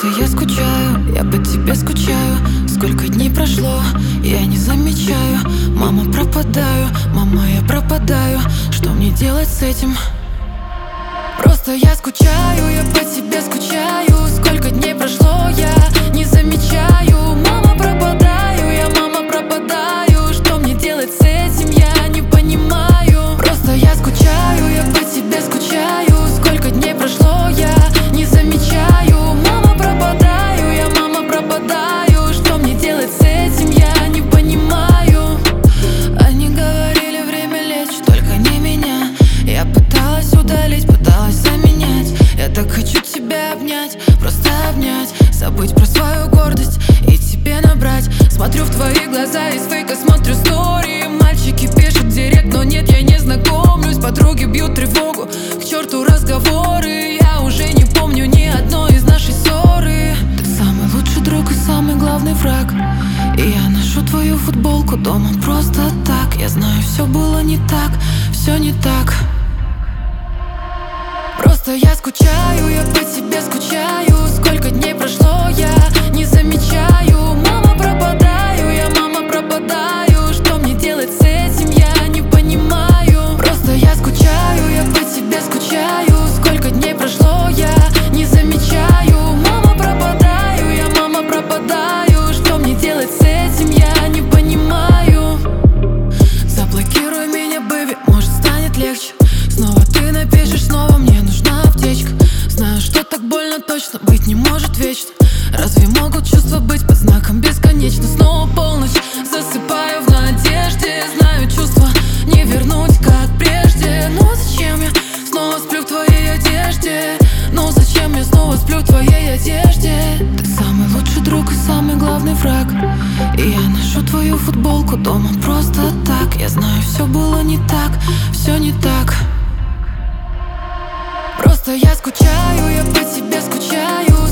Просто я скучаю, я по тебе скучаю. Сколько дней прошло, я не замечаю. Мама, пропадаю, мама, я пропадаю. Что мне делать с этим? Просто я скучаю, я по тебе скучаю. Сколько дней прошло, я не замечаю. Мама, пропадаю, я, мама, пропадаю. Что мне делать с этим, я не понимаю. Просто я скучаю, я по тебе скучаю. Сколько дней прошло, я не замечаю. Мама, пропадаю, я, мама, пропадаю. Что мне делать с этим, я не понимаю. Они говорили, время лечит, только не меня. Я пыталась удалить, пыталась заменять. Я так хочу тебя обнять, просто обнять. Забыть про свою гордость и тебе набрать. Смотрю в твои глаза, из фейка смотрю стори. Мальчики пишут в директ, но нет, я не знакомлюсь. Подруги бьют тревогу, к черту разговоры. Я уже не помню ни одной из нашей ссоры. Ты самый лучший друг и самый главный враг. И я ношу твою футболку дома просто так. Я знаю, все было не так, все не так. Просто я скучаю, я по тебе скучаю. Сколько дней прошло, я не замечаю. Мама, пропадаю, я, мама, пропадаю. Что мне делать с этим, я не понимаю. Просто я скучаю, я по тебе скучаю. Сколько дней прошло, я не замечаю. Мама, пропадаю, я, мама, пропадаю. Что мне делать с этим, я не понимаю. Заблокируй меня, бэби, может станет легче. Снова ты напишешь, снова мне нужна аптечка. Знаю, что так больно точно быть не может вечно. Разве могут чувства быть под знаком бесконечно? Снова полночь, засыпаю в надежде. Знаю, чувства не вернуть, как прежде. Но зачем я снова сплю в твоей одежде? Ну зачем я снова сплю в твоей одежде? Ты самый лучший друг и самый главный враг. И я ношу твою футболку дома просто так. Я знаю, все было не так, все не так. Просто я скучаю, я по тебе скучаю.